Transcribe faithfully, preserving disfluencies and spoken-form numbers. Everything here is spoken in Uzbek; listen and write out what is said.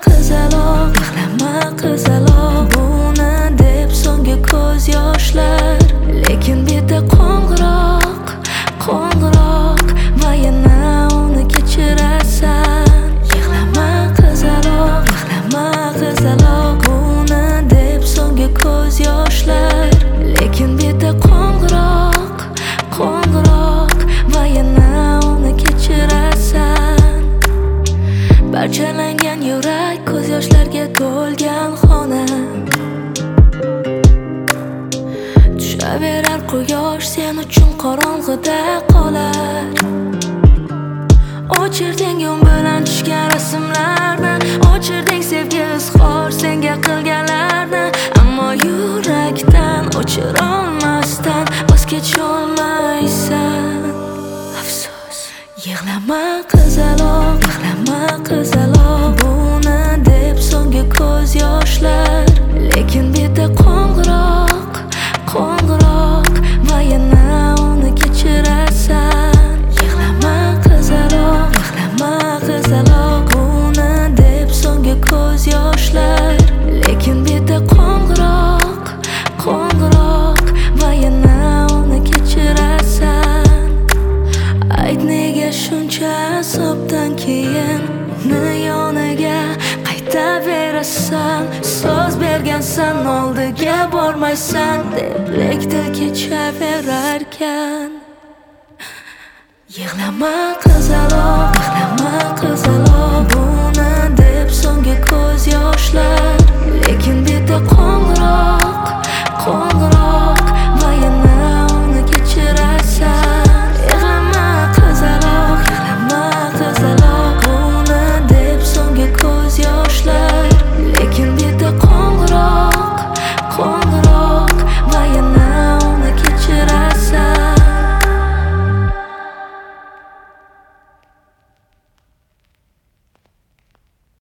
qizaloq, yig'lama qizaloq, buni deb so'nggi ko'z yoshlar. Lekin beti qo'ng'iroq, qo'ng'iroq va yana uni kechirasan. Yig'lama qizaloq, yig'lama qizaloq, buni deb so'nggi ko'z yoshlar. Lekin beti qo'ng'iroq, qo'ng'iroq va yana uni kechirasan. Parchalangan yurak, ko'z yoshlarga to'lgan xona. Tushaverar quyosh sen uchun qorong'ida qolar. O'chirding yum bilan tushgan rasmlarni, o'chirding sevgi izhor senga qilganlarni. Ammo yurakdan o'chirolmasdan voz kecholmaysan. Afsus. Yig'lama qizaloq, yig'lama qizaloq, buni deb so'nggi ko'z yoshlar. Lekin beti qo'ng'iroq, qo'ng'iroq va yana uni kechirasan. Yig'lama qizaloq, yig'lama qizaloq, buni deb so'nggi ko'z yoshlar. Lekin beti qo'ng'iroq, qo'ng'iroq va yana uni kechirasan. Ayt nega shuncha azobdan keyin uni yoniga qaytaverasan. So'z bergansan oldiga bormaysan deb lekdil kechaverarkan. Yig'lama qizaloq, yig'lama qizaloq.